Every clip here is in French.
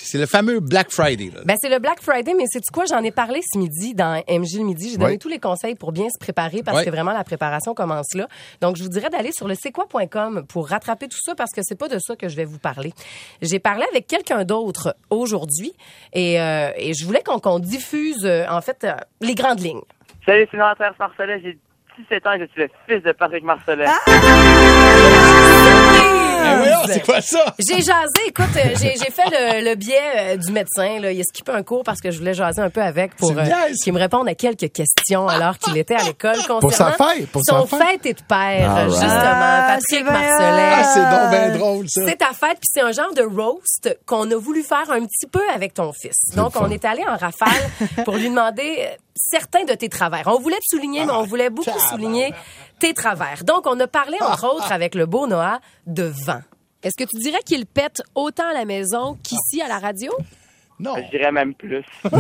C'est le fameux Black Friday. Là. Ben, c'est le Black Friday, mais c'est quoi? J'en ai parlé ce midi dans MJ le midi. J'ai donné tous les conseils pour bien se préparer parce que vraiment la préparation commence là. Donc, je vous dirais d'aller sur le c'est-quoi.com pour rattraper tout ça parce que c'est pas de ça que je vais vous parler. J'ai parlé avec quelqu'un d'autre aujourd'hui et je voulais qu'on diffuse, en fait, les grandes lignes. Salut, c'est Noah Marcellet. J'ai 17 ans et je suis le fils de Patrick Marcellet. C'est quoi ça? J'ai jasé, écoute, j'ai fait le biais du médecin. Là. Il a skippé un cours parce que je voulais jaser un peu avec pour qu'il me réponde à quelques questions alors qu'il était à l'école concernant pour sa fête, son fête et de père, justement. Patrick Marcellet. C'est donc bien drôle, ça. C'est ta fête, puis c'est un genre de roast qu'on a voulu faire un petit peu avec ton fils. Donc, on est allé en rafale pour lui demander certains de tes travers. On voulait te souligner, mais on voulait beaucoup souligner tes travers. Donc, on a parlé, entre autres, avec le beau Noah, de vent. Est-ce que tu dirais qu'il pète autant à la maison qu'ici à la radio? Non. Je dirais même plus.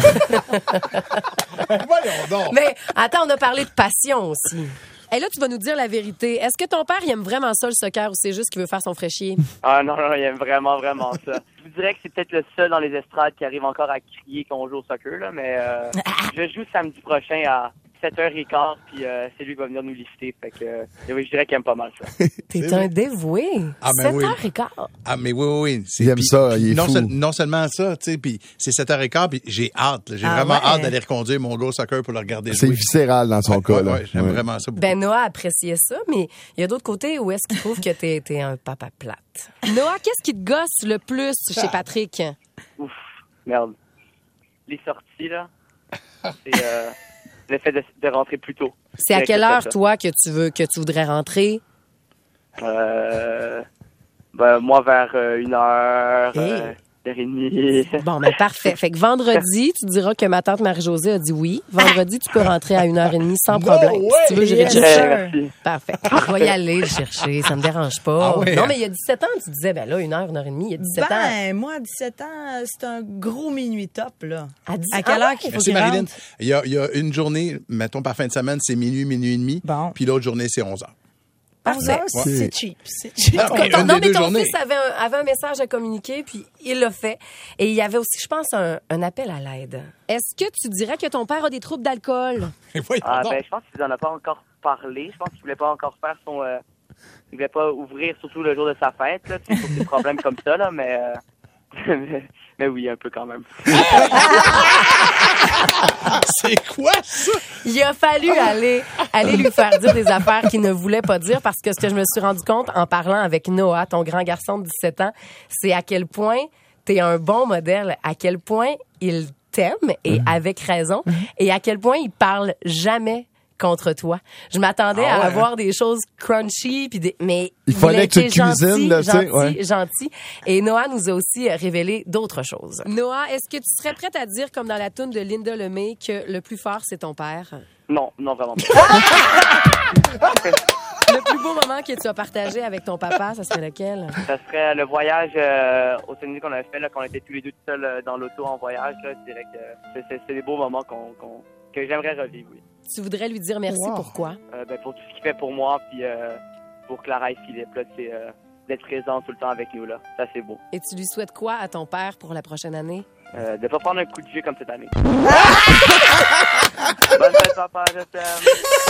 Voyons donc. Mais attends, on a parlé de passion aussi. Et là, tu vas nous dire la vérité. Est-ce que ton père, il aime vraiment ça, le soccer, ou c'est juste qu'il veut faire son fraîchier? Ah non, il aime vraiment, vraiment ça. Je vous dirais que c'est peut-être le seul dans les estrades qui arrive encore à crier qu'on joue au soccer, là, mais je joue samedi prochain à 7h15, puis c'est lui qui va venir nous lister. Fait que oui, je dirais qu'il aime pas mal ça. T'es un dévoué. 7h15. Ah, mais oui. Il aime ça, il est fou. Non seulement ça, tu sais, puis c'est 7h15, puis j'ai hâte. J'ai vraiment hâte d'aller reconduire mon gars au soccer pour le regarder jouer. C'est viscéral dans son cas. Ouais, j'aime vraiment ça beaucoup. Ben, Noah appréciait ça, mais il y a d'autres côtés où est-ce qu'il trouve que t'es un papa plate. Noah, qu'est-ce qui te gosse le plus chez Patrick? Ouf, merde. Les sorties, là, c'est... le fait de rentrer plus tôt. C'est à quelle heure, toi, que tu voudrais rentrer? Moi, vers 1h, 1h30. Bon, ben parfait. Fait que vendredi, tu diras que ma tante Marie-Josée a dit oui. Vendredi, tu peux rentrer à 1h30 sans problème. Si tu veux, j'irai te chercher. Parfait. Je vais y aller le chercher, ça me dérange pas. Non, mais il y a 17 ans, tu disais, ben là, 1h30, il y a 17 ans. Moi, à 17 ans, c'est un gros minuit top, là. À quelle heure qu'il faut qu'il Marilyn, rentre? il y a une journée, mettons par fin de semaine, c'est minuit et demi. Bon. Puis l'autre journée, c'est 11h. Parfait. C'est cheap. C'est cheap. Non, mais ton fils avait un message à communiquer, puis il l'a fait. Et il y avait aussi, je pense, un appel à l'aide. Est-ce que tu dirais que ton père a des troubles d'alcool? Je pense qu'il n'en a pas encore parlé. Je pense qu'il voulait pas encore faire son... il voulait pas ouvrir, surtout le jour de sa fête, là, pour des problèmes comme ça, là, mais... mais oui, un peu quand même. C'est quoi ça? Il a fallu aller lui faire dire des affaires qu'il ne voulait pas dire parce que ce que je me suis rendu compte en parlant avec Noah, ton grand garçon de 17 ans, c'est à quel point t'es un bon modèle, à quel point il t'aime et avec raison et à quel point il parle jamais contre toi. Je m'attendais à avoir des choses crunchy mais il fallait que tu cuisines là, gentil. Et Noah nous a aussi révélé d'autres choses. Noah, est-ce que tu serais prête à dire comme dans la toune de Linda Lemay que le plus fort c'est ton père? Non, vraiment pas. Le plus beau moment que tu as partagé avec ton papa, ça serait lequel? Ça serait le voyage au Tunisie qu'on avait fait, là, qu'on était tous les deux seuls dans l'auto en voyage. Là, je dirais que c'est des beaux moments que j'aimerais revivre, oui. Tu voudrais lui dire merci, pourquoi? Pour tout ce qu'il fait pour moi, puis pour Clara et Philippe, là, c'est d'être présent tout le temps avec nous, là. Ça, c'est beau. Et tu lui souhaites quoi à ton père pour la prochaine année? De pas prendre un coup de vieux comme cette année. Bonne fête, papa, je t'aime.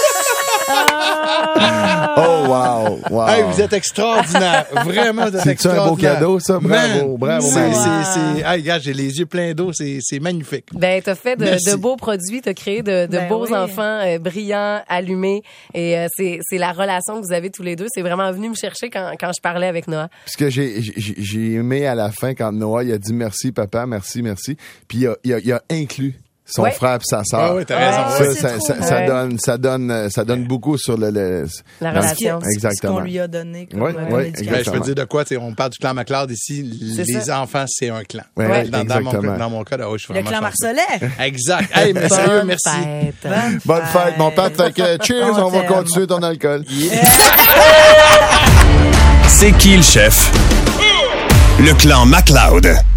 Oh, wow. Hey, vous êtes extraordinaire. Vraiment, vous êtes extraordinaire. C'est un beau cadeau, ça? Bravo. Hey, gars, j'ai les yeux pleins d'eau. C'est magnifique. Ben, t'as fait de beaux produits, t'as créé de beaux enfants brillants, allumés. Et c'est la relation que vous avez tous les deux. C'est vraiment venu me chercher quand je parlais avec Noah. Parce que j'ai aimé à la fin quand Noah il a dit merci, papa, merci. Puis il a inclus son frère et sa sœur. Ah oui, t'as raison. Ça donne beaucoup sur la relation. Exactement. Ce qu'on lui a donné. Oui, je peux dire de quoi, on parle du clan McLeod ici. Les enfants, c'est un clan. Dans mon cas, je suis vraiment le clan Marcellet. Exact. Hey, mais sérieux, merci. Bonne fête, mon père. Fait que cheers, on va continuer ton alcool. C'est qui le chef? Le clan McLeod.